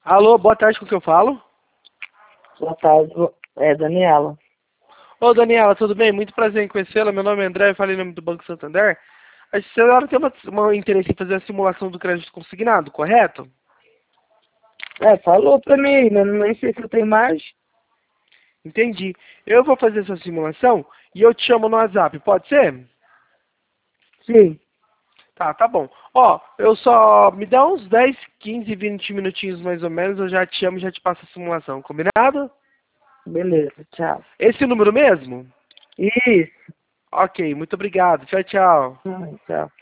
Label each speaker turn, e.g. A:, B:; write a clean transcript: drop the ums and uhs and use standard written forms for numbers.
A: Alô, boa tarde, com o que eu falo?
B: Boa tarde, é Daniela.
A: Ô, Daniela, tudo bem? Muito prazer em conhecê-la. Meu nome é André, eu falei em nome do Banco Santander. A senhora tem uma interesse em fazer a simulação do crédito consignado, correto?
B: Falou pra mim, né? Nem sei se eu tenho mais.
A: Entendi. Eu vou fazer essa simulação e eu te chamo no WhatsApp, pode ser?
B: Sim,
A: Tá bom. Ó, eu só me dá uns 10, 15, 20 minutinhos mais ou menos, eu já te chamo e já te passo a simulação, combinado?
B: beleza, tchau.
A: Esse número mesmo?
B: Isso,
A: Ok, muito obrigado. Tchau, tchau.
B: tchau.